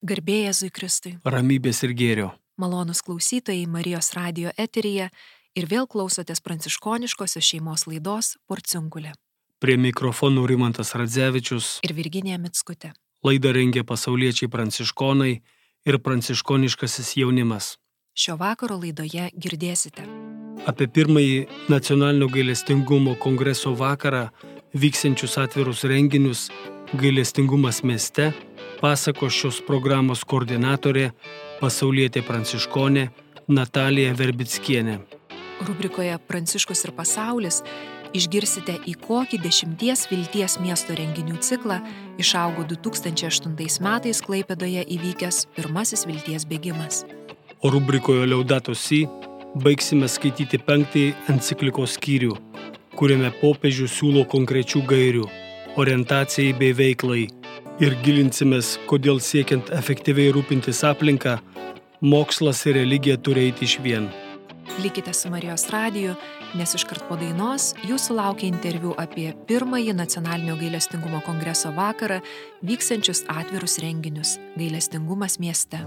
Garbė Jėzui Kristui. Ramybės ir gėrio. Malonūs klausytojai Marijos radijo eteryje ir vėl klausotės pranciškoniškosios šeimos laidos Porciunkulė. Prie mikrofonų Rimantas Radzevičius. Ir Virginija Mickutė. Laidą rengia pasauliečiai pranciškonai ir pranciškoniškasis jaunimas. Šio vakaro laidoje girdėsite Apie pirmąjį nacionalinio gailestingumo kongreso vakarą vyksiančius atvirus renginius Gailestingumas mieste pasakos šios programos koordinatorė, pasaulietė pranciškonė Natalija Verbickienė. Rubrikoje Pranciškus ir pasaulis išgirsite, į kokį 10 vilties miesto renginių ciklą išaugo 2008 metais Klaipėdoje įvykęs pirmasis vilties bėgimas. O rubrikoje Laudato Si baigsime skaityti 5 enciklikos skyrių, kuriame popiežius siūlo konkrečių gairių, orientacijai bei veiklai ir gilinsimės, kodėl siekiant efektyviai rūpintis aplinką, mokslas ir religija turi eiti išvien. Likite su Marijos radiju, nes iškart po dainos jūsų laukia interviu apie pirmąjį nacionalinio gailestingumo kongreso vakarą vyksiančius atvirus renginius Gailestingumas mieste.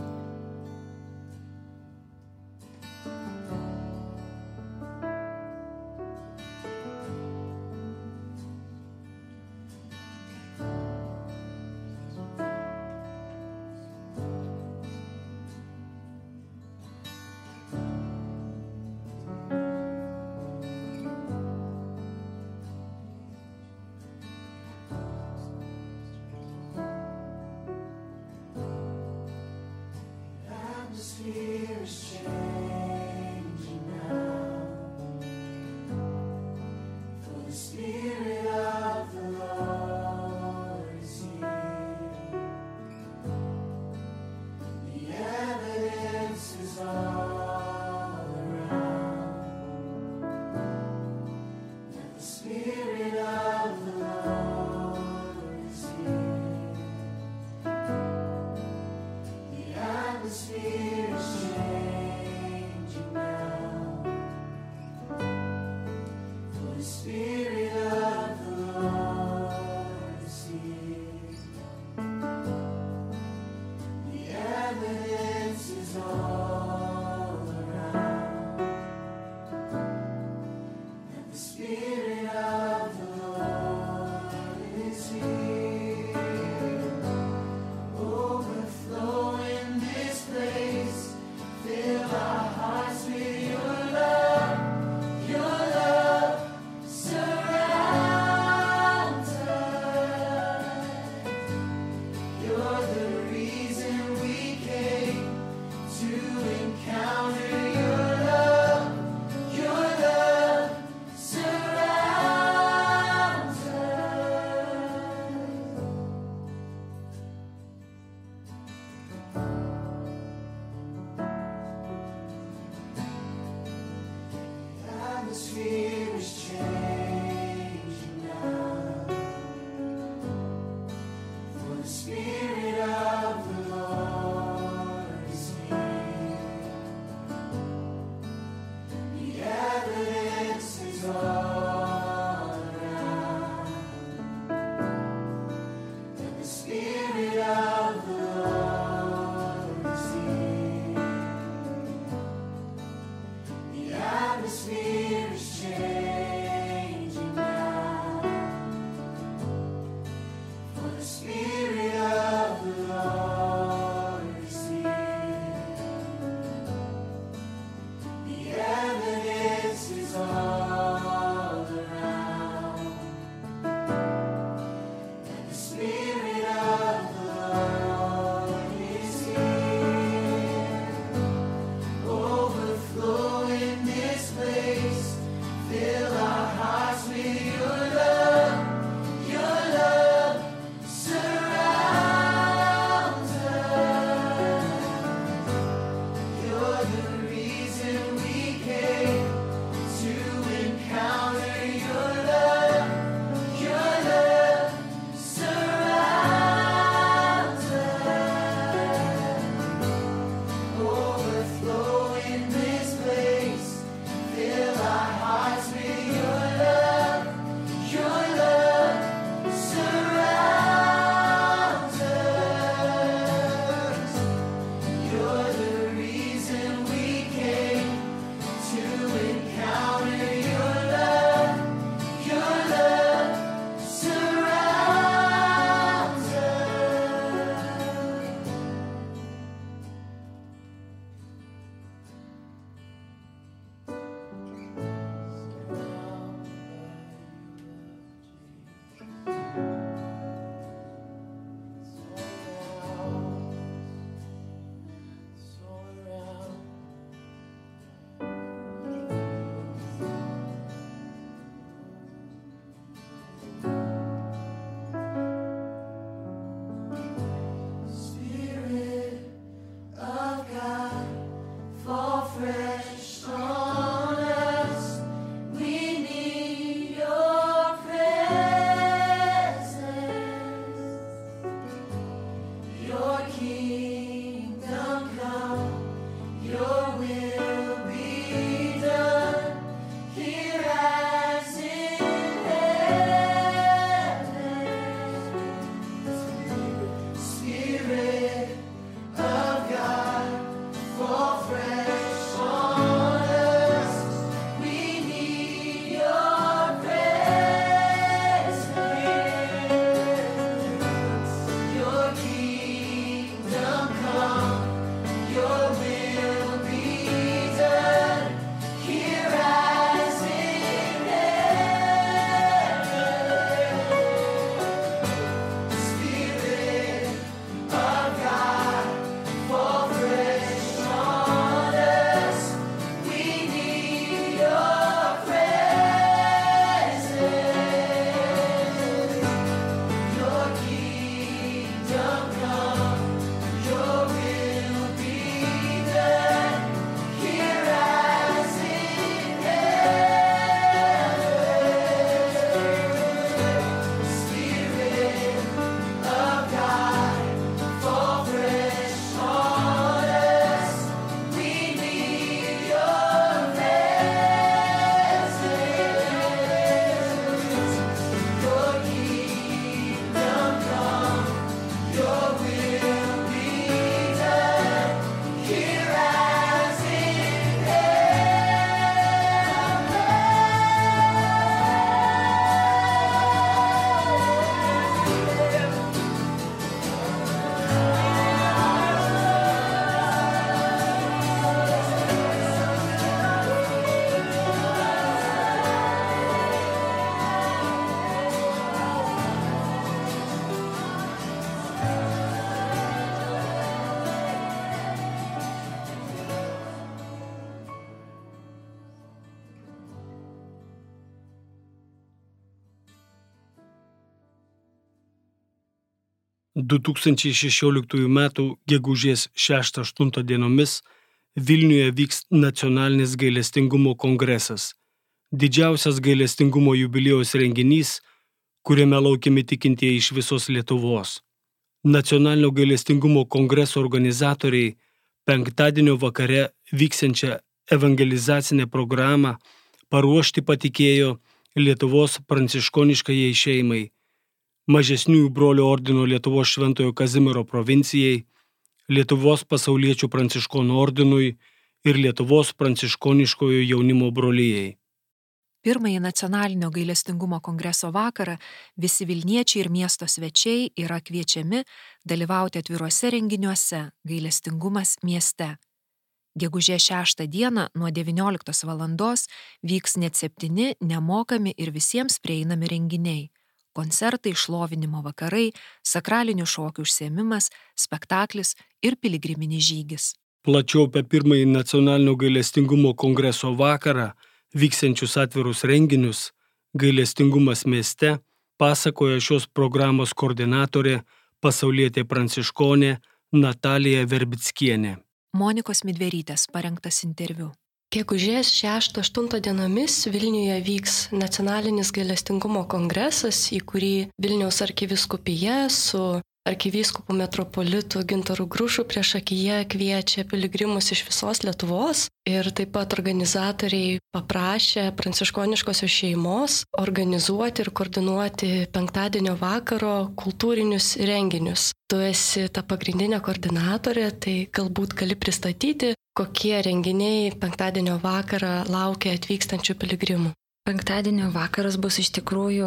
2016 m. gegužės 6-8 dienomis Vilniuje vyks nacionalinis gailestingumo kongresas. Didžiausias gailestingumo jubiliejaus renginys, kuriame laukiami tikintieji iš visos Lietuvos. Nacionalinio gailestingumo kongreso organizatoriai penktadienio vakare vyksiančią evangelizacinę programą paruošti patikėjo Lietuvos pranciškoniškajai šeimai, Mažesniųjų brolių ordino Lietuvos Šventojo Kazimiero provincijai, Lietuvos pasauliečių pranciškonų ordinui ir Lietuvos pranciškoniškojo jaunimo brolijai. Pirmąjį nacionalinio gailestingumo kongreso vakarą visi Vilniečiai ir miesto svečiai yra kviečiami dalyvauti atviruose renginiuose Gailestingumas mieste. Gegužės 6 dieną nuo 19 valandos vyks net 7 nemokami ir visiems prieinami renginiai. Koncertai, šlovinimo vakarai, sakralinių šokių užsiėmimas, spektaklis ir piligriminis žygis. Plačiau apie pirmąjį nacionalinio gailestingumo kongreso vakarą vyksiančius atvirus renginius Gailestingumas mieste pasakoja šios programos koordinatorė, pasaulietė pranciškonė Natalija Verbickienė. Monikos Midverytės parengtas interviu. Gegužės 6-8 dienomis Vilniuje vyks nacionalinis gailestingumo kongresas, į kurį Vilniaus arkivyskupija su arkivyskupu metropolitu Gintaru Grušu priešakyje kviečia piligrimus iš visos Lietuvos ir taip pat organizatoriai paprašė pranciškoniškosios šeimos organizuoti ir koordinuoti penktadienio vakaro kultūrinius renginius. Tu esi ta pagrindinė koordinatorė, tai galbūt gali pristatyti, kokie renginiai penktadienio vakarą laukia atvykstančių piligrimų. Penktadienio vakaras bus iš tikrųjų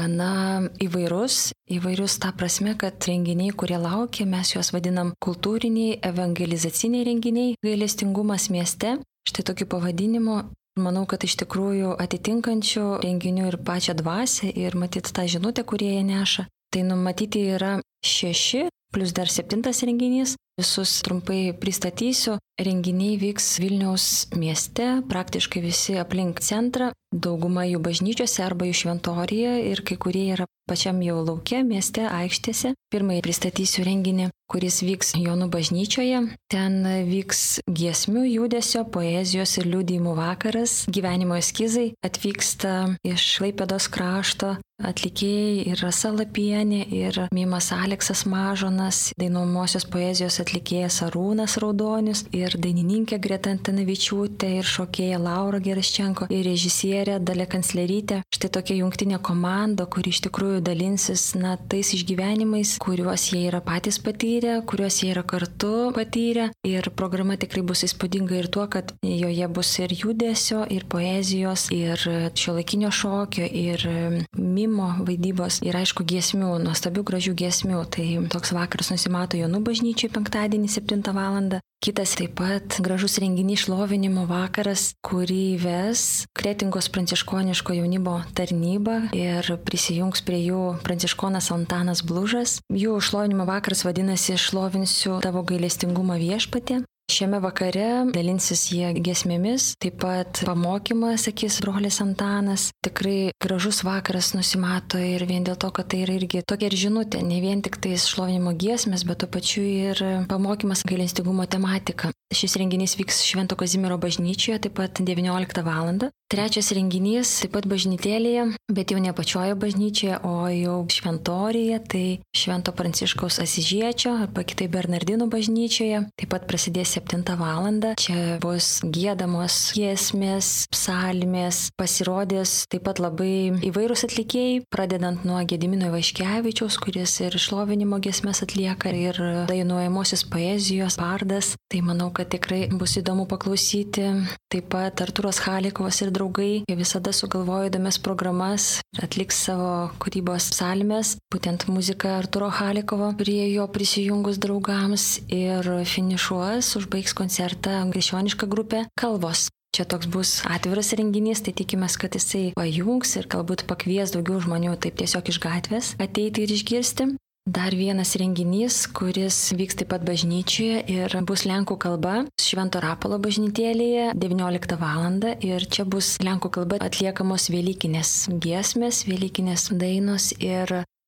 gana įvairus ta prasme, kad renginiai, kurie laukia, mes juos vadinam kultūriniai, evangelizaciniai renginiai, gailestingumas mieste. Štai tokiu pavadinimu, manau, kad iš tikrųjų atitinkančių renginių ir pačią dvasią ir matyti tą žinutę, kurie jie neša. Tai numatyti yra 6 plus dar 7 renginys. Visus trumpai pristatysiu. Renginiai vyks Vilniaus mieste, praktiškai visi aplink centrą, dauguma jų bažnyčiose arba jų šventorijoje ir kai kurie yra pačiam jau lauke, mieste, aikštėse. Pirmąjį pristatysiu renginį, kuris vyks Jonų bažnyčioje. Ten vyks giesmių, judesio, poezijos ir liudijimų vakaras, gyvenimo eskizai. Atvyksta iš Klaipėdos krašto atlikėjai ir Rasa Lapienė, ir mimas Aleksas Mažonas, dainuojamosios poezijos atlikėjas Arūnas Raudonius, ir dainininkė Greta Antanavičiūtė, ir šokėja Laura Geraščenko, ir režisierė Dalia Kanclerytė. Štai tokia jungtinė komanda, kuri iš tikrųjų dalinsis tais išgyvenimais, kuriuos jie yra patys patyrę, kuriuos jie yra kartu patyrę. Ir programa tikrai bus įspūdinga ir tuo, kad joje bus ir judesio, ir poezijos, ir šiuolaikinio šokio, ir mimo vaidybos, ir aišku giesmių, nuostabių gražių giesmių. Tai toks vakaras nusimato Jonų bažnyčiai penktadienį 7 val. Kitas taip pat gražus renginys šlovinimo vakaras, kurį ves Kretingos pranciškoniško jaunimo tarnyba ir prisijungs prie jų pranciškonas Antanas Blužas. Jų šlovinimo vakaras vadinasi Šlovinsiu tavo gailestingumą viešpatie. Šiame vakare dalinsis jie giesmėmis, taip pat pamokymą, sakys brolis Antanas. Tikrai gražus vakaras nusimato ir vien dėl to, kad tai yra irgi tokia ir žinutė, ne vien tik tais šlovinimo giesmės, bet tuo pačiu ir pamokymas gailestingumo tematika. Šis renginys vyks Švento Kazimiero bažnyčioje, taip pat 19 val. Trečias renginys taip pat bažnytėlėje, bet jau ne pačioje bažnyčioje, o jau šventorijoje, tai Švento Pranciškaus Asižiečio arba kitaip Bernardinų bažnyčioje. Taip pat prasidės 7 val. Čia bus giedamos giesmės, psalmės, pasirodės taip pat labai įvairūs atlikėjai, pradedant nuo Gedimino Ivaškevičiaus, kuris ir šlovinimo giesmės atlieka, ir dainuojamosios poezijos bardas. Tai manau, kad tikrai bus įdomu paklausyti. Taip pat Artūras Chalikovas ir draugai visada sugalvoja įdomias programas, atliks savo kūrybos psalmes, būtent muzika Artūro Chalikovo prie jo prisijungus draugams, ir finišuos, užbaigs koncertą krikščioniška grupė Kalvos. Čia toks bus atviras renginys, tai tikimės, kad jisai pajungs ir galbūt pakvies daugiau žmonių taip tiesiog iš gatvės ateiti ir išgirsti. Dar vienas renginys, kuris vyks taip pat bažnyčioje ir bus lenkų kalba, Švento Rapolo bažnytėlėje 19 val. Ir čia bus lenkų kalba atliekamos velykinės giesmės, velykinės dainos, ir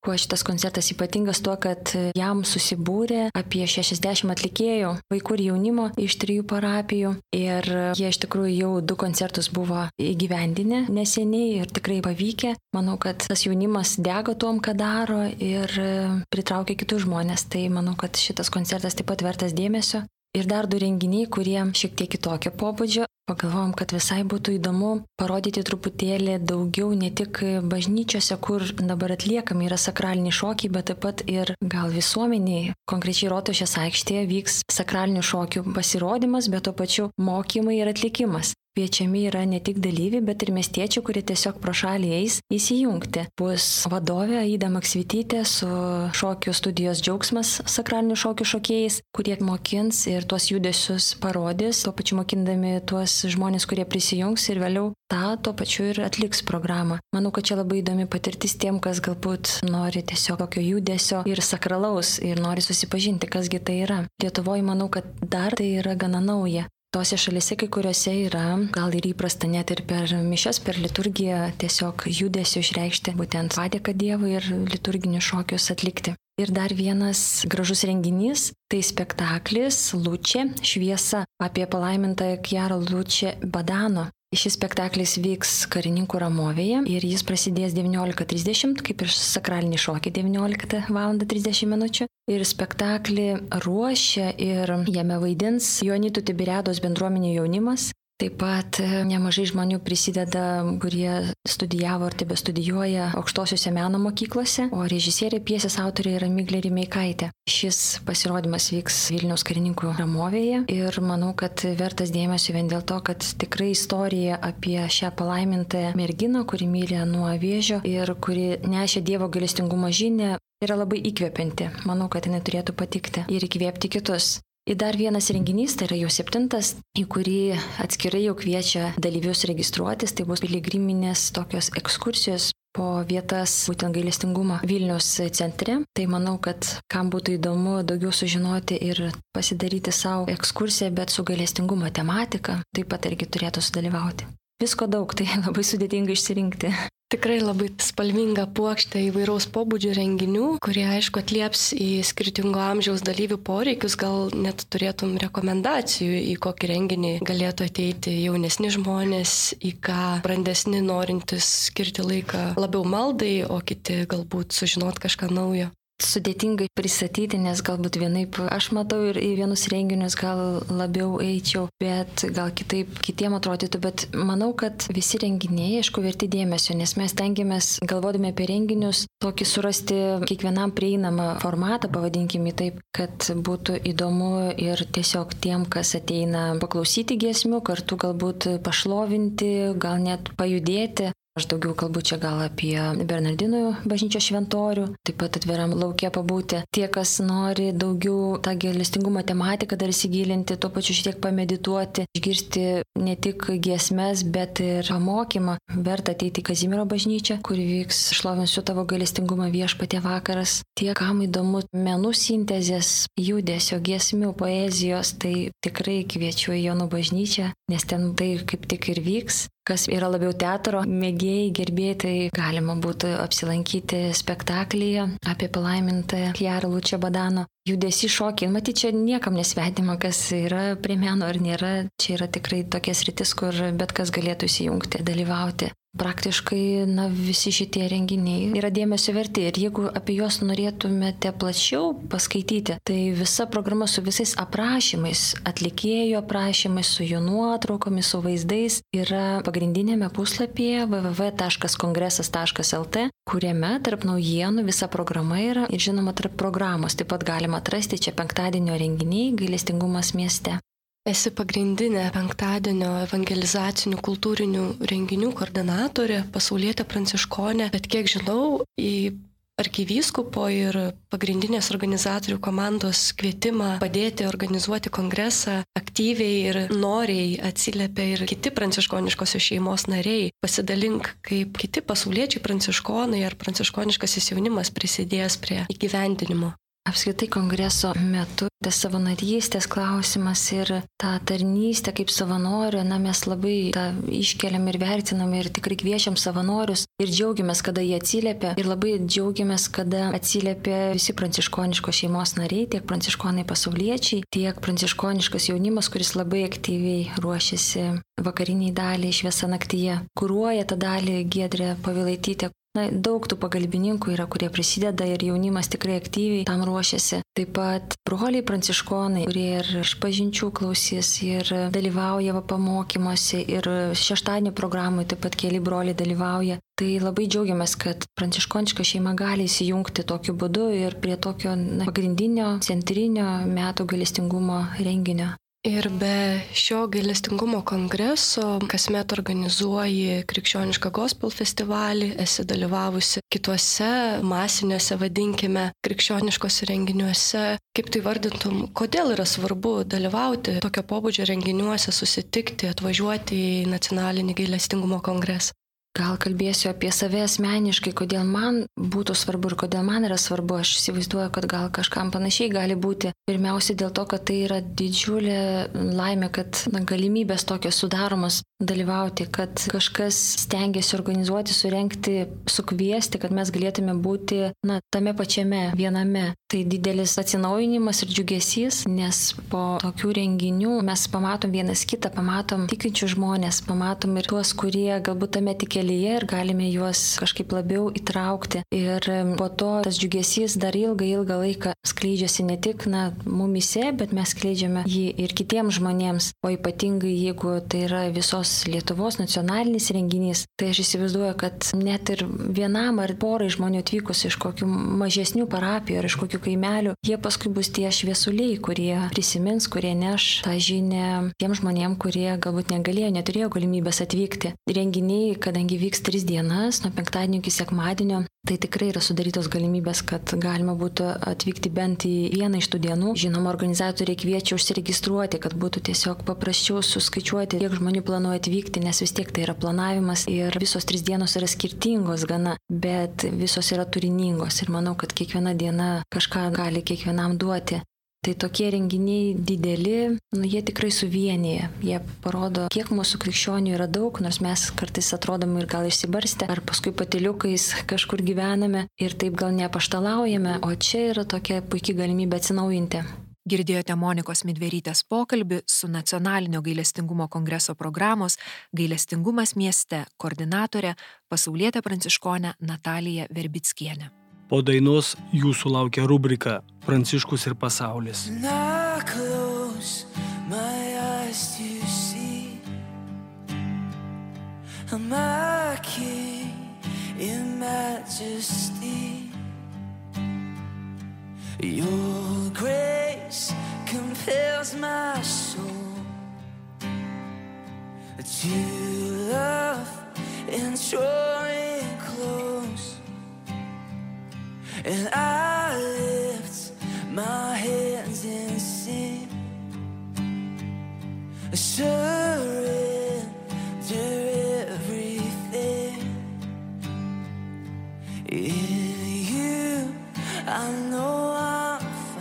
Kuo šitas koncertas ypatingas tuo, kad jam susibūrė apie 60 atlikėjų, vaikų ir jaunimo iš 3 parapijų. Ir jie iš tikrųjų jau 2 koncertus buvo įgyvendinę neseniai ir tikrai pavykę. Manau, kad tas jaunimas dega tuom, ką daro ir pritraukia kitus žmonės. Tai manau, kad šitas koncertas taip pat vertas dėmesio. Ir dar 2 renginiai, kurie šiek tiek kitokio pobūdžio. Pagalvojom, kad visai būtų įdomu parodyti truputėlį daugiau ne tik bažnyčiose, kur dabar atliekami yra sakraliniai šokiai, bet taip pat ir gal visuomeniai. Konkrečiai Rotušės aikštėje vyks sakralinių šokių pasirodymas, bet tuo pačiu mokymai ir atlikimas. Kviečiami yra ne tik dalyviai, bet ir miestiečių, kurie tiesiog pro šalį eis įsijungti. Bus vadovė Aida Maksvytytė su šokių studijos Džiaugsmas sakralinių šokių šokėjais, kurie mokins ir tuos judesius parodys, tuo pačiu mokindami tuos žmonės, kurie prisijungs ir vėliau tuo pačiu ir atliks programą. Manau, kad čia labai įdomi patirtis tiem, kas galbūt nori tiesiog tokio judesio ir sakralaus ir nori susipažinti, kasgi tai yra. Lietuvoje manau, kad dar tai yra gana nauja. Tose šalise kai kuriuose yra, gal ir įprasta net ir per mišias, per liturgiją tiesiog judesio išreikšti, būtent padėką Dievui ir liturginius šokius atlikti. Ir dar vienas gražus renginys, tai spektaklis Lučė, šviesa apie palaimintąją Chiarą Lučę Badano. Šis spektaklis vyks Karininkų Ramovėje ir jis prasidės 19:30, kaip ir sakralinį šokį 19:30. Ir spektaklį ruošia ir jame vaidins Joanitų Tiberiados bendruomenė jaunimas. Taip pat nemažai žmonių prisideda, kurie studijavo ar tebestudijuoja aukštosiuose meno mokyklose, o režisierė pjesės autorė yra Miglė Rimeikaitė. Šis pasirodymas vyks Vilniaus Karininkų Ramovėje ir manau, kad vertas dėmesio vien dėl to, kad tikrai istorija apie šią palaimintąją merginą, kuri mirė nuo vėžio ir kuri nešė Dievo gailestingumo žinią, yra labai įkvepianti. Manau, kad jinai turėtų patikti ir įkvėpti kitus. Ir dar vienas renginys, tai yra jau 7, į kurį atskirai jau kviečia dalyvius registruotis, tai bus piligriminės tokios ekskursijos po vietas būtent gailestingumo Vilniaus centre. Tai manau, kad kam būtų įdomu daugiau sužinoti ir pasidaryti savo ekskursiją, bet su gailestingumo tematika, taip pat irgi turėtų sudalyvauti. Visko daug, tai labai sudėtinga išsirinkti. Tikrai labai spalvinga puokštė įvairaus pobūdžio renginių, kurie aišku atlieps į skirtingo amžiaus dalyvių poreikius, gal net turėtum rekomendacijų, į kokį renginį galėtų ateiti jaunesni žmonės, į ką brandesni norintys skirti laiką labiau maldai, o kiti galbūt sužinot kažką naujo. Sudėtingai pristatyti, nes galbūt vienaip aš matau ir į vienus renginius gal labiau eičiau, bet gal kitaip kitiem atrodytų, bet manau, kad visi renginiai, aišku, verti dėmesio, nes mes tengiamės, galvodami apie renginius, tokį surasti kiekvienam prieinamą formatą, pavadinkime taip, kad būtų įdomu ir tiesiog tiem, kas ateina paklausyti giesmių, kartu galbūt pašlovinti, gal net pajudėti. Aš daugiau kalbu čia gal apie Bernardinų bažnyčios šventorių, taip pat atviram lauke pabūti. Tie, kas nori daugiau tą gailestingumo tematiką dar įsigilinti, tuo pačiu šiek tiek pamedituoti, išgirsti ne tik giesmes, bet ir pamokymą. Verta ateiti į Kazimiero bažnyčią, kur vyks Šlovinsiu tavo gailestingumą viešpatie vakaras. Tie, kam įdomu menų sintezės, judesio, giesmių, poezijos, tai tikrai kviečiu į Jonų bažnyčią, nes ten tai kaip tik ir vyks. Kas yra labiau teatro mėgėjai, gerbėjai, tai galima būtų apsilankyti spektaklyje apie palaimintąją Chiarą Lučę Badano. Judesį šokį, matyt, čia niekam nesvetima, kas yra prie meno ar nėra. Čia yra tikrai tokia sritis, kur bet kas galėtų įsijungti, dalyvauti. Praktiškai, visi šitie renginiai yra dėmesio verti ir jeigu apie juos norėtumėte plačiau paskaityti, tai visa programa su visais aprašymais, atlikėjų aprašymais, su jų nuotraukomis, su vaizdais yra pagrindinėme puslapyje www.kongresas.lt, kuriame tarp naujienų visa programa yra ir žinoma tarp programos. Taip pat galima atrasti čia penktadienio renginiai Gailestingumas mieste. Esi pagrindinė penktadienio evangelizacinių kultūrinių renginių koordinatorė, pasaulietė pranciškonė, bet kiek žinau, į arkivyskupo ir pagrindinės organizatorių komandos kvietimą padėti organizuoti kongresą aktyviai ir noriai atsiliepia ir kiti pranciškoniškosios šeimos nariai. Pasidalink, kaip kiti pasauliečiai pranciškonai ar pranciškoniškasis jaunimas prisidės prie įgyvendinimo. Apskritai kongreso metu tas savanorystės klausimas ir tą tarnystę kaip savanorio, mes labai tą iškeliam ir vertinam ir tikrai kviečiam savanorius ir džiaugiamės, kada jie atsiliepia ir labai džiaugiamės, kada atsiliepia visi pranciškoniškos šeimos nariai, tiek pranciškonai pasauliečiai, tiek pranciškoniškas jaunimas, kuris labai aktyviai ruošiasi vakariniai daliai Šviesa naktyje. Kuruoja tą dalį Giedrė Povilaitytė. Daug tų pagalbininkų yra, kurie prisideda ir jaunimas tikrai aktyviai tam ruošiasi. Taip pat broliai pranciškonai, kurie ir išpažinčių klausys ir dalyvauja pamokymuose ir šeštadienio programai taip pat keli broliai dalyvauja. Tai labai džiaugiamės, kad pranciškoniška šeima gali įsijungti tokiu būdu ir prie tokio pagrindinio, centrinio metų gailestingumo renginio. Ir be šio gailestingumo kongreso kasmet organizuoji Krikščionišką gospel festivalį, esi dalyvavusi kituose masiniuose, vadinkime, krikščioniškose renginiuose. Kaip tai vardintum, kodėl yra svarbu dalyvauti tokio pobūdžio renginiuose, susitikti, atvažiuoti į nacionalinį gailestingumo kongresą? Gal kalbėsiu apie save asmeniškai, kodėl man būtų svarbu ir kodėl man yra svarbu. Aš įsivaizduoju, kad gal kažkam panašiai gali būti. Pirmiausia dėl to, kad tai yra didžiulė laimė, kad galimybės tokios sudaromos dalyvauti, kad kažkas stengiasi organizuoti, surengti, sukviesti, kad mes galėtume būti tame pačiame viename. Tai didelis atsinaujinimas ir džiugesys, nes po tokių renginių mes pamatom vienas kitą, pamatom tikinčių žmonės, pamatom ir tuos, kurie galbūt tame tik kelyje ir galime juos kažkaip labiau įtraukti. Ir po to tas džiugesys dar ilgą laiką skleidžiasi ne tik mumise, bet mes skleidžiame jį ir kitiems žmonėms. O ypatingai jeigu tai yra visos Lietuvos nacionalinis renginys, tai aš įsivaizduoju, kad net ir vienam ar porai žmonių atvykus iš kokių mažesnių parapijų ar iš kokių kaimelių, jie paskui bus tie šviesuliai, kurie prisimins, kurie neš tą žinią tiem žmonėm, kurie galbūt neturėjo galimybės atvykti. Renginiai, kadangi vyks 3 dienas, nuo penktadienio iki sekmadienio, tai tikrai yra sudarytos galimybės, kad galima būtų atvykti bent į vieną iš tų dienų. Žinoma, organizatoriai kviečia užsiregistruoti, kad būtų tiesiog paprasčiau suskaičiuoti, kiek žmonių planuoja atvykti, nes vis tiek tai yra planavimas ir visos 3 dienos yra skirtingos gana, bet visos yra turiningos ir manau, kad kiekviena diena kažką gali kiekvienam duoti. Tai tokie renginiai dideli, jie tikrai suvienyje. Jie parodo, kiek mūsų krikščionių yra daug, nors mes kartais atrodom ir gal išsibarstę, ar paskui patyliukais kažkur gyvename ir taip gal neapaštalaujame, o čia yra tokia puikia galimybė atsinaujinti. Girdėjote Monikos Midverytės pokalbį su Nacionalinio gailestingumo kongreso programos Gailestingumas mieste koordinatorė, pasaulietė pranciškonė Natalija Verbickienė. Po dainos jūsų laukia rubrika Pranciškus ir pasaulis. Your grace compels my soul to love and draw it close. And I lift my hands and sing, surrender everything. In you I know I'm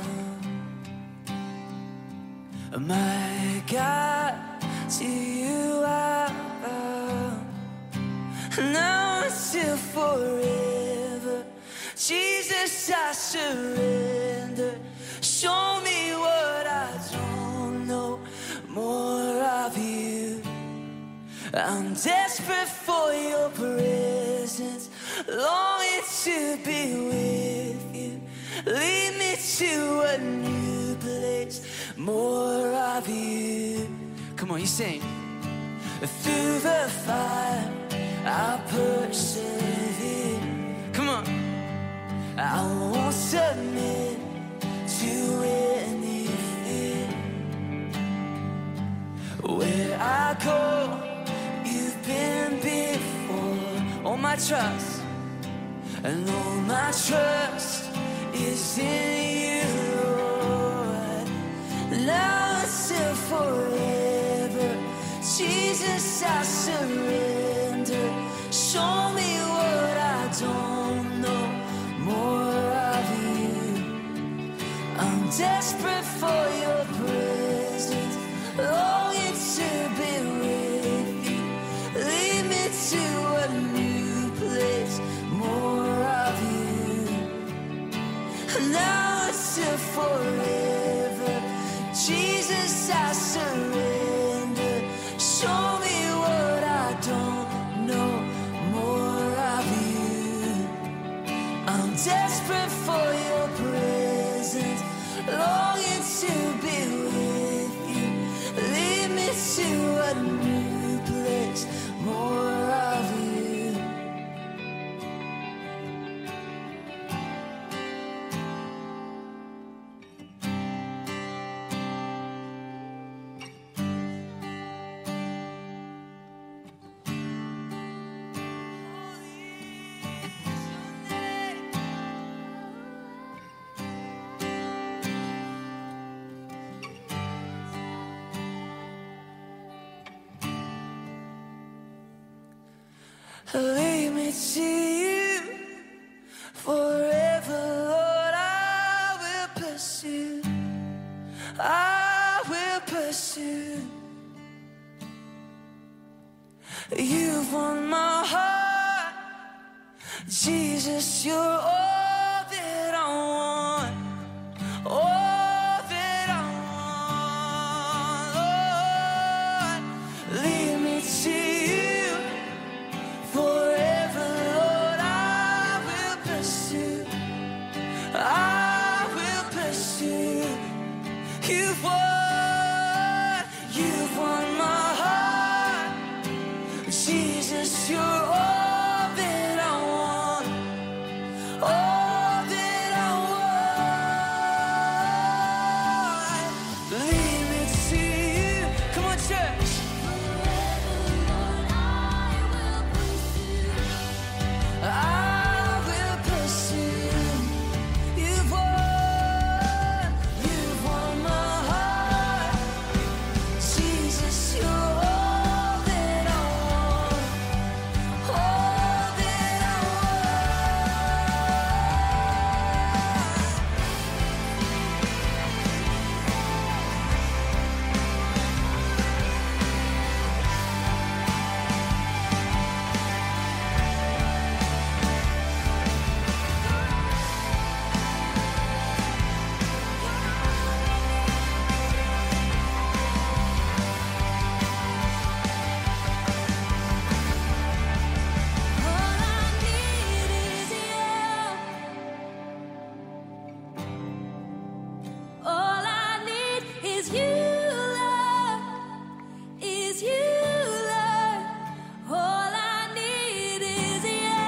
found. My God, to you I bow. Now until forever, Jesus, I surrender. Show me what I don't know, more of you. I'm desperate for your presence, longing to be with you. Lead me to a new place, more of you. Come on, you sing. Through the fire, I'll persevere. Come on. I won't submit to anything. Where I go, you've been before. All my trust, and all my trust is in you, Lord. Now until forever, Jesus, I surrender. Show me what I don't know, more of you. desperate for your presence, longing to be with you. Lead me to a new place, more of you. Now until forever, Jesus, I surrender. Show me what I don't know, more of you. I'm desperate for your presence, longing to be with you. Lead me to a new place, more of you. Lead me to you forever, Lord. I will pursue. I will pursue. You've won my heart, Jesus. You're all that I want, all that I want, Lord. Lead me to you forever, Lord. I will pursue. I will pursue. You've won my heart, Jesus. You're all that I want, all that I want. Lead me to you. Come on, church. I will pursue. You've won my heart, Jesus. You're all that I want, all that I All I need is you, Lord, is you, Lord. All I need is you.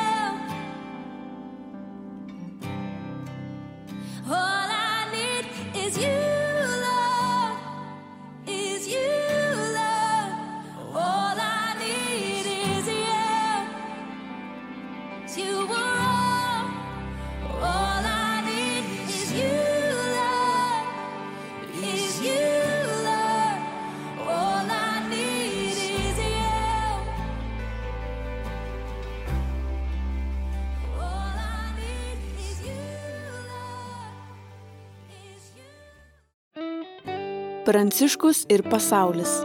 All I need is you, Lord, is you, Lord. All I need is you. You were all I need is you, Lord, is you, Lord. All I need is you. All I need is you, Lord, is you. Pranciškus ir pasaulis.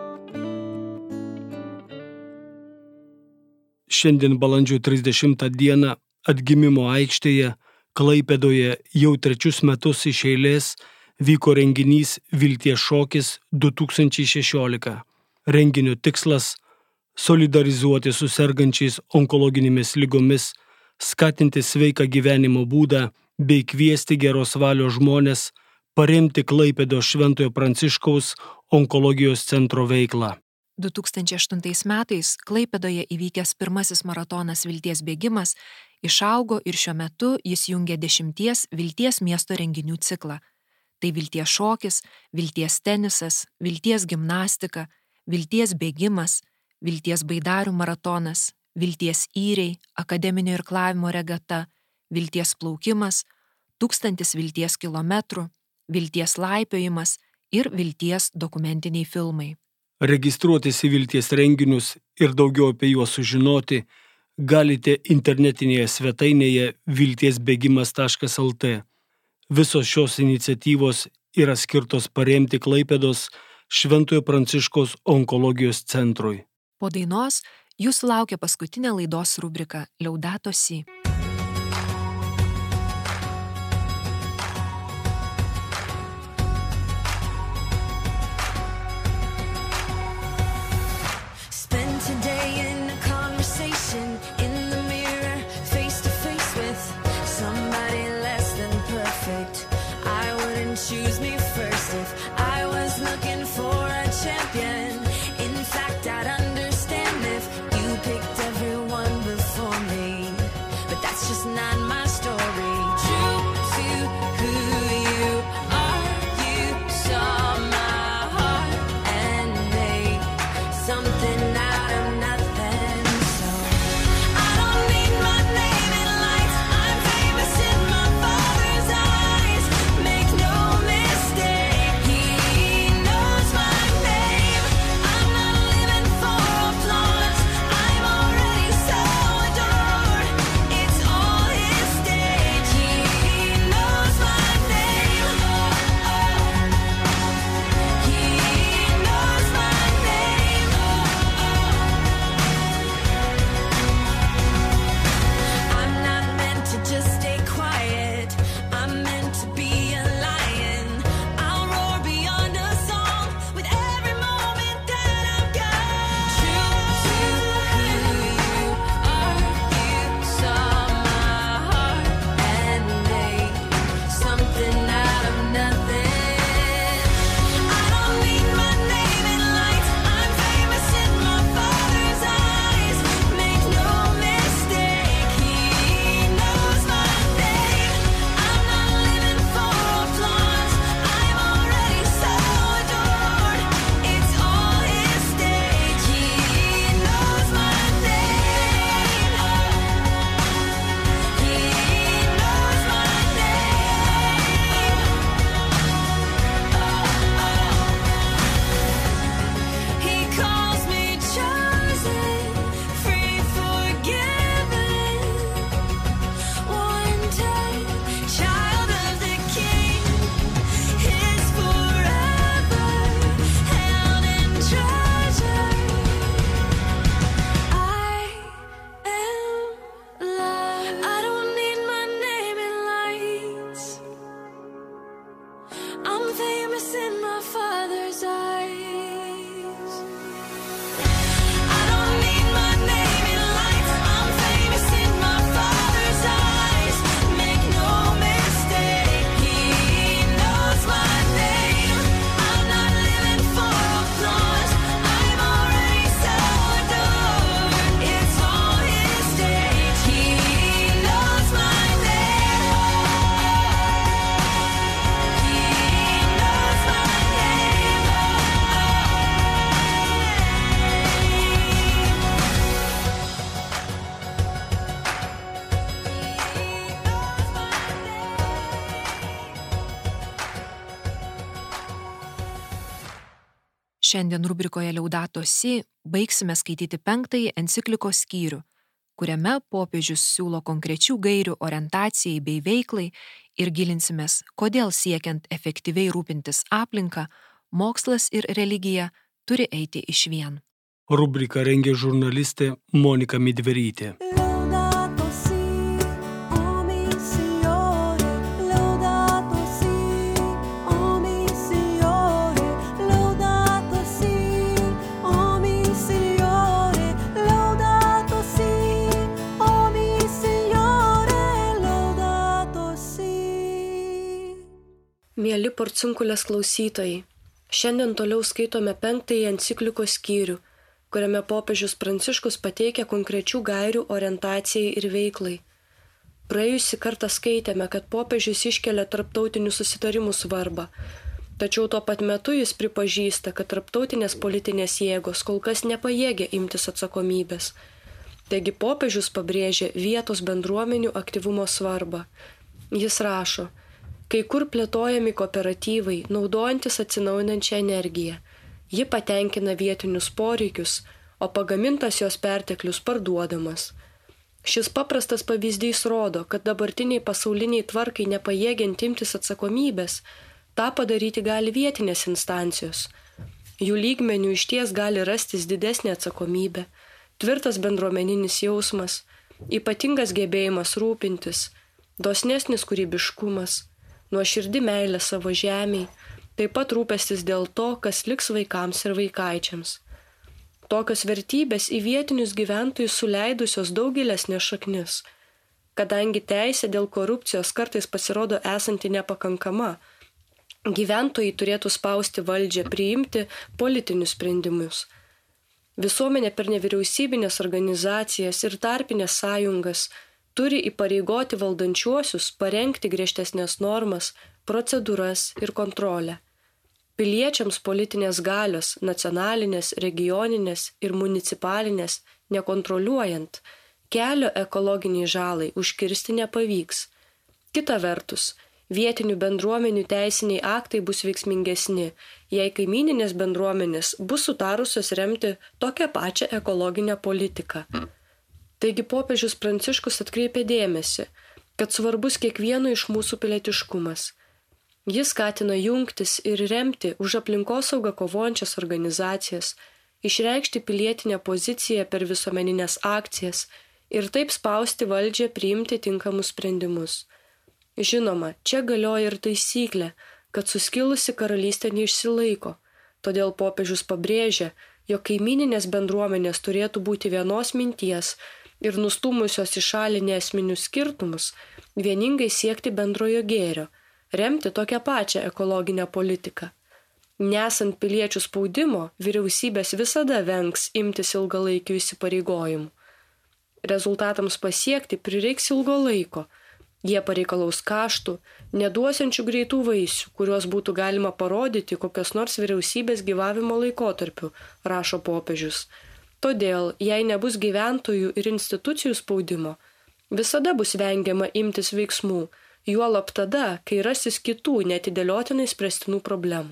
Šiandien balandžio 30 dieną Atgimimo aikštėje Klaipėdoje jau 3 metus iš eilės vyko renginys Vilties šokis 2016. Renginio tikslas – solidarizuoti su sergančiais onkologinėmis ligomis, skatinti sveiką gyvenimo būdą bei kviesti geros valios žmones paremti Klaipėdos Šventojo Pranciškaus onkologijos centro veiklą. 2008 metais Klaipėdoje įvykęs pirmasis maratonas Vilties bėgimas išaugo ir šiuo metu jis jungia 10 Vilties miesto renginių ciklą. Tai Vilties šokis, Vilties tenisas, Vilties gimnastika, Vilties bėgimas, Vilties baidarių maratonas, Vilties įriai, akademinio irklavimo regata, Vilties plaukimas, 1000 Vilties kilometrų, Vilties laipiojimas ir Vilties dokumentiniai filmai. Registruotis į Vilties renginius ir daugiau apie juos sužinoti galite internetinėje svetainėje viltiesbėgimas.lt. Visos šios iniciatyvos yra skirtos paremti Klaipėdos Šventojo Pranciškaus onkologijos centrui. Po dainos jūsų laukia paskutinė laidos rubrika Laudato Si. Spend today in a conversation in the mirror, face to face with somebody less than perfect. I wouldn't choose me first if I was looking for a champion. In fact, I'd understand if you picked everyone before me, but that's just not my story. True to who you are, you saw my heart and made something out of nothing. So I don't need my name in lights. I'm famous in my Father's eyes. Make no mistake, He knows my name. I'm not living for applause. I'm already so adored. It's all His stage. He knows my name. He knows my name. I'm not meant to just stay quiet. I'm meant to be a lion. I'll roar beyond a song with every moment that I've got. True to who you are, you saw my heart and made something out of nothing. I don't need my name in lights. I'm famous in my Father's eyes. Make no mistake, He knows my name. I'm not living for applause. I'm already so adored. It's all His stage. He knows my name. He knows my name. He calls me chosen, free, forgiven, wanted, child of the King. His forever, held in treasure. I am loved. I don't need my name in lights. I'm famous in my Father's eyes. I don't need my name in lights. I'm famous in my Father's eyes. Make no mistake, He knows my name. I'm not living for applause. I'm already so adored. It's all His stage. He knows my name. He knows my name. Šiandien rubrikoje Laudato Si baigsime skaityti 5 enciklikos skyrių, kuriame popiežius siūlo konkrečių gairių orientacijai bei veiklai ir gilinsimės, kodėl siekiant efektyviai rūpintis aplinką, mokslas ir religija turi eiti išvien. Rubriką rengė žurnalistė Monika Midverytė. Laudato si, o mi Signore, laudato si, o mi Signore, laudato si, o mi Signore, laudato si, o mi Signore, laudato si. Mieli Porciunkulės klausytojai, šiandien toliau skaitome 5 enciklikos skyrių, kuriame popiežius Pranciškus pateikia konkrečių gairių orientacijai ir veiklai. Praėjusį kartą skaitėme, kad popiežius iškelia tarptautinių susitarimų svarbą, tačiau tuo pat metu jis pripažįsta, kad tarptautinės politinės jėgos kol kas nepajėgia imtis atsakomybės. Taigi popiežius pabrėžia vietos bendruomenių aktyvumo svarbą. Jis rašo: kai kur plėtojami kooperatyvai, naudojantis atsinaujinančią energiją. Ji patenkina vietinius poreikius, o pagamintas jos perteklius parduodamas. Šis paprastas pavyzdys rodo, kad dabartiniai pasauliniai tvarkai nepajėgiant imtis atsakomybės, tą padaryti gali vietinės instancijos. Jų lygmenių išties gali rastis didesnė atsakomybė, tvirtas bendruomeninis jausmas, ypatingas gebėjimas rūpintis, dosnesnis kūrybiškumas, nuoširdi meilė savo žemei, taip pat rūpestis dėl to, kas liks vaikams ir vaikaičiams. Tokios vertybės į vietinius gyventojus suleidusios daug gilesnės šaknis. Kadangi teisė dėl korupcijos kartais pasirodo esanti nepakankama, gyventojai turėtų spausti valdžią priimti politinius sprendimus. Visuomenė per nevyriausybinės organizacijas ir tarpinės sąjungas turi įpareigoti valdančiuosius parengti griežtesnės normas, procedūras ir kontrolę. Piliečiams politinės galios, nacionalinės, regioninės ir municipalinės, nekontroliuojant, kelio ekologiniai žalai užkirsti nepavyks. Kita vertus, vietinių bendruomenių teisiniai aktai bus veiksmingesni, jei kaimyninės bendruomenės bus sutarusios remti tokią pačią ekologinę politiką. Taigi popiežius Pranciškus atkreipė dėmesį, kad svarbus kiekvieno iš mūsų pilietiškumas. Jis skatina jungtis ir remti už aplinkosaugą kovojančias organizacijas, išreikšti pilietinę poziciją per visuomeninės akcijas ir taip spausti valdžią priimti tinkamus sprendimus. Žinoma, čia galioja ir taisyklė, kad suskilusi karalystė neišsilaiko, todėl popiežius pabrėžia, jog kaimyninės bendruomenės turėtų būti vienos minties ir nustūmusios į šalį neesminius skirtumus, vieningai siekti bendrojo gėrio, remti tokią pačią ekologinę politiką. Nesant piliečių spaudimo, vyriausybės visada vengs imtis ilgalaikių įsipareigojimų. Rezultatams pasiekti prireiks ilgo laiko. Jie pareikalaus kaštų, neduosiančių greitų vaisių, kuriuos būtų galima parodyti kokios nors vyriausybės gyvavimo laikotarpiu, rašo popiežius. Todėl, jei nebus gyventojų ir institucijų spaudimo, visada bus vengiama imtis veiksmų, juolab tada, kai rasis kitų neatidėliotinai spręstinų problemų.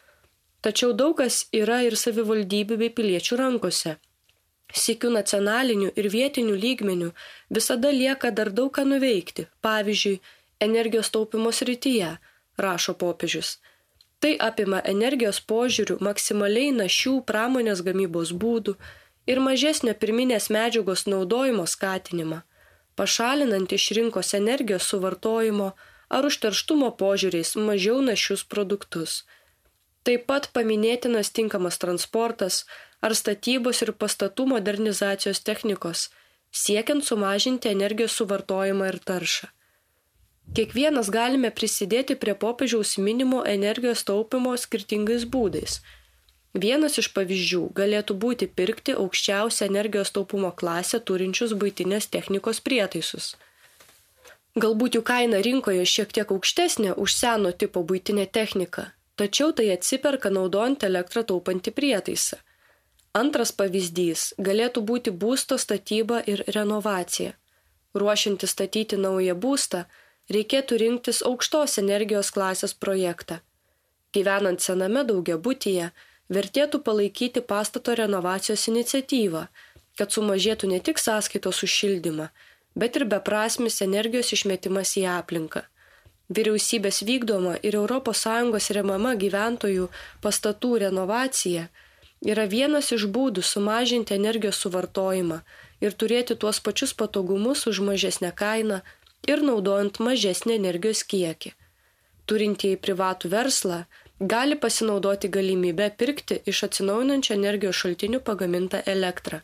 Tačiau daug kas yra ir savivaldybių bei piliečių rankose. Sykiu nacionaliniu ir vietiniu lygmeniu visada lieka dar daug ką nuveikti, pavyzdžiui, energijos taupimo srityje, rašo popiežius. Tai apima energijos požiūrių maksimaliai našių pramonės gamybos būdų ir mažesnio pirminės medžiagos naudojimo skatinimą, pašalinant iš rinkos energijos suvartojimo ar užterštumo požiūriais mažiau našius produktus. Taip pat paminėtinas tinkamas transportas ar statybos ir pastatų modernizacijos technikos, siekiant sumažinti energijos suvartojimą ir taršą. Kiekvienas galime prisidėti prie popiežiaus minimo energijos taupimo skirtingais būdais. Vienas iš pavyzdžių galėtų būti pirkti aukščiausią energijos taupumo klasę turinčius buitinės technikos prietaisus. Galbūt jų kaina rinkoje šiek tiek aukštesnė už seno tipo buitinę techniką, tačiau tai atsiperka naudojant elektrą taupantį prietaisą. Antras pavyzdys galėtų būti būsto statyba ir renovacija. Ruošiantis statyti naują būstą, reikėtų rinktis aukštos energijos klasės projektą. Gyvenant sename daugiabutyje, vertėtų palaikyti pastato renovacijos iniciatyvą, kad sumažėtų ne tik sąskaitos už šildymą, bet ir beprasmis energijos išmetimas į aplinką. Vyriausybės vykdoma ir ES remama gyventojų pastatų renovacija yra vienas iš būdų sumažinti energijos suvartojimą ir turėti tuos pačius patogumus už mažesnę kainą ir naudojant mažesnį energijos kiekį. Turintieji privatų verslą gali pasinaudoti galimybę pirkti iš atsinaujinančio energijos šaltinių pagamintą elektrą.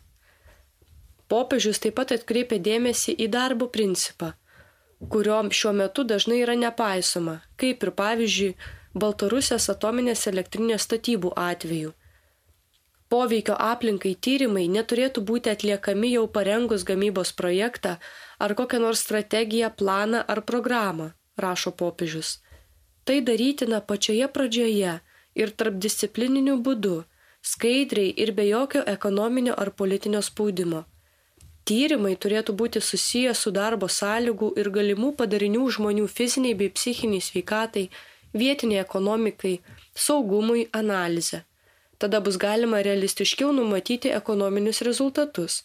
Popiežius taip pat atkreipė dėmesį į darbo principą, kurio šiuo metu dažnai yra nepaisoma, kaip ir pavyzdžiui Baltarusijos atominės elektrinės statybų atveju. Poveikio aplinkai tyrimai neturėtų būti atliekami jau parengus gamybos projektą ar kokią nors strategiją, planą ar programą, rašo popiežius. Tai darytina pačioje pradžioje ir tarpdisciplininiu būdu, skaidriai ir be jokio ekonominio ar politinio spaudimo. Tyrimai turėtų būti susiję su darbo sąlygų ir galimų padarinių žmonių fiziniai bei psichiniai sveikatai, vietiniai ekonomikai, saugumui analizę. Tada bus galima realistiškiau numatyti ekonominius rezultatus,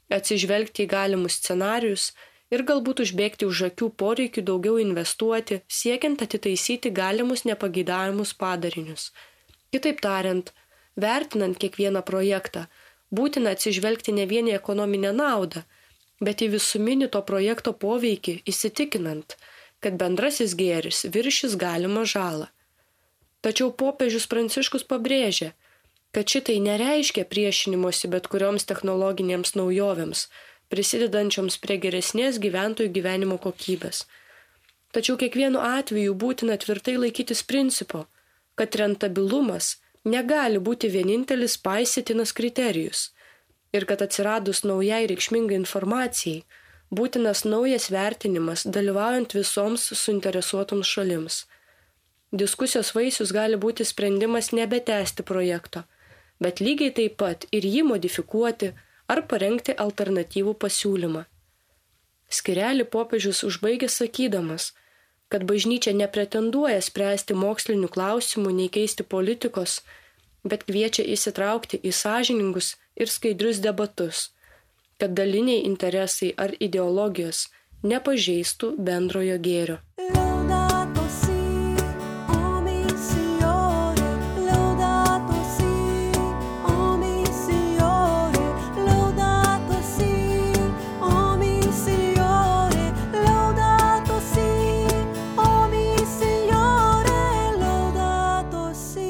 atsižvelgti į galimus scenarius ir galbūt užbėgti už akių poreikių daugiau investuoti, siekiant atitaisyti galimus nepageidavimus padarinius. Kitaip tariant, vertinant kiekvieną projektą, būtina atsižvelgti ne vien į ekonominę naudą, bet į visuminį to projekto poveikį, įsitikinant, kad bendrasis gėris viršys galimą žalą. Tačiau popiežius Pranciškus pabrėžia, kad šitai nereiškia priešinimosi bet kurioms technologinėms naujovėms, prisidedančioms prie geresnės gyventojų gyvenimo kokybės. Tačiau kiekvienu atveju būtina tvirtai laikytis principo, kad rentabilumas negali būti vienintelis paisytinas kriterijus ir kad atsiradus naujai reikšmingai informacijai, būtinas naujas vertinimas dalyvaujant visoms suinteresuotoms šalims. Diskusijos vaisius gali būti sprendimas nebetęsti projekto, bet lygiai taip pat ir jį modifikuoti ar parengti alternatyvų pasiūlymą. Skyrelį popiežius užbaigė sakydamas, kad bažnyčia nepretenduoja spręsti mokslinių klausimų nei keisti politikos, bet kviečia įsitraukti į sąžiningus ir skaidrius debatus, kad daliniai interesai ar ideologijos nepažeistų bendrojo gėrio. Laudato si, o mi Signore, laudato si, o mi Signore, laudato si, o mi Signore, laudato si, o mi Signore, laudato si.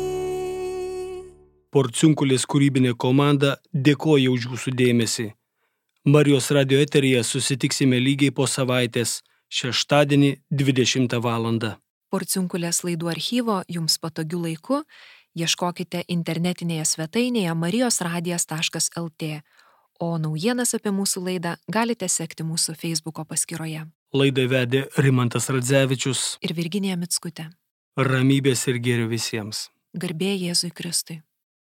Porciunkulės kūrybinė komanda dėkoja už jūsų dėmesį. Marijos radio eteryje susitiksime lygiai po savaitės, šeštadienį 20 val. Porciunkulės laidų archyvo jums patogiu laiku ieškokite internetinėje svetainėje marijosradijas.lt, o naujienas apie mūsų laidą galite sekti mūsų Facebooko paskyroje. Laidą vedė Rimantas Radzevičius. Ir Virginija Mickutė. Ramybės ir gėrio visiems. Garbė Jėzui Kristui.